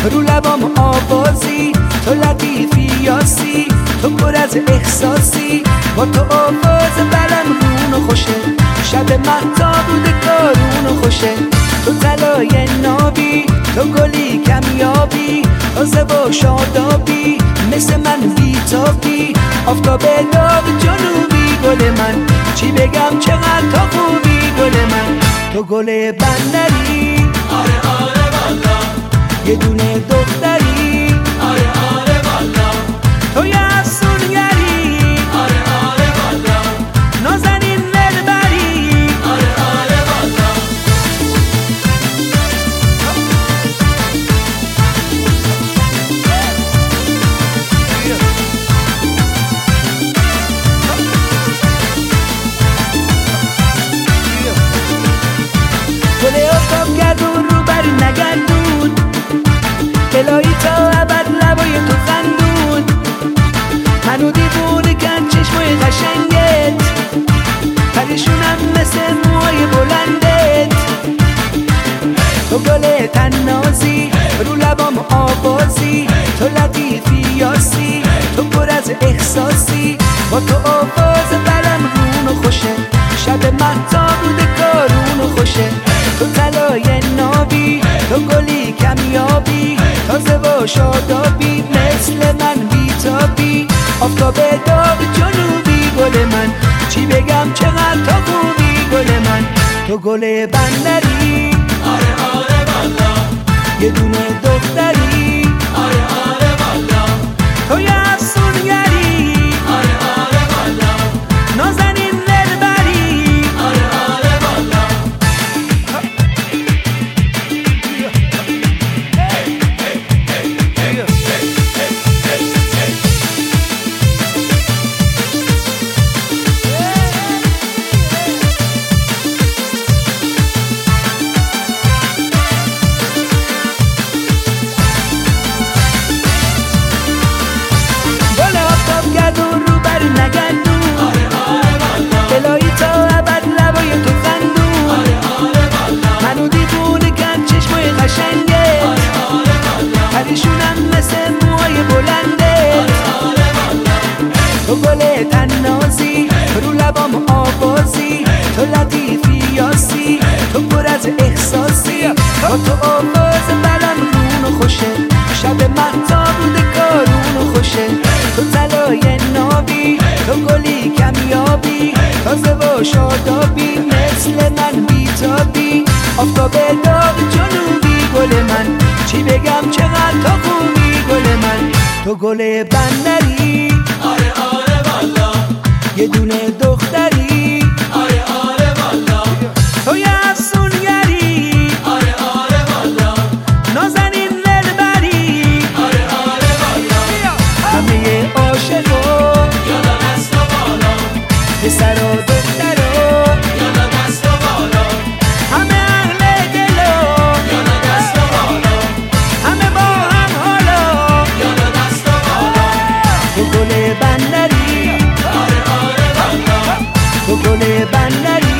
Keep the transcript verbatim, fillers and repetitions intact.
رو لبام آوازی، تو لطیفی یاسی، تو پر از احساسی، با تو آواز بلم رون و خوشه، شب مهتاب بوده کارون و خوشه. تو طلای نابی، تو گلی کمیابی، تازه و شادابی، مثل من بیتابی، آفتاب داغ جنوبی. گل من چی بگم چقدر تو خوبی گل من، تو گل بندری، آره آره والا، یه دونه دختری، آره آره والا، تو یه افسونگری، آره آره والا، نازنین دلبری، آره آره والا. گل آفتاب گردون رو بر نگردون، الهی تا ابد لبای تو خندون، منو دیوونه کن چشمای قشنگت، پریشونم مثل موهای بلندت. تو گل تنازی، رو لبام آوازی، تو لطیفی یاسی، تو پر از احساسی، با تو آواز بلم رون و خوشه، شب مهتاب بوده کارون و خوشه. تو طلای نابی، تو گلی کمیابی، تازه و شادابی، مثل من بیتابی، آفتاب داغ جنوبی. گل من چی بگم چقدر تو خوبی گل من، تو گل بندری، آره آره والا، یه دونه دختری، آره آره والا، تو یه افسونگری، آره آره والا، نازنین دلبری، آره آره والا. گل آفتاب گردون رو بر نگردون، آره آره والا، الهی تا ابد لبای تو خندون، آره آره والا، منو دیوونه کن چشمای قشنگت، آره آره والا، پریشونم مثل موهای بلندت. آره والا. تو گل تنازی، رو لبام آوازی، تو لطیفی یاسی، تو پر از احساسی، با تو آواز بلم رون و خوشه، شب مهتاب بوده کارون و خوشه. تو طلای نابی، تو گلی کمیابی، تازه و شادابی، مثل من بیتابی، آفتاب داغ جنوبی. گل من چی بگم چقدر تو خوبی گل من، تو گل بندری، آره آره والا، یه دونه دختری، آره آره والا، تو یه افسونگری، آره آره والا، نازنین دلبری، آره آره والا. همه عاشقا یالا دست و بالا، پسر و دخترا، یالا دست و بالا، همه اهل دلا، یالا دست و بالا، همه با هم حالا. یالا دست و بالا، تو گل بندری، آره آره والا، تو گل بندری.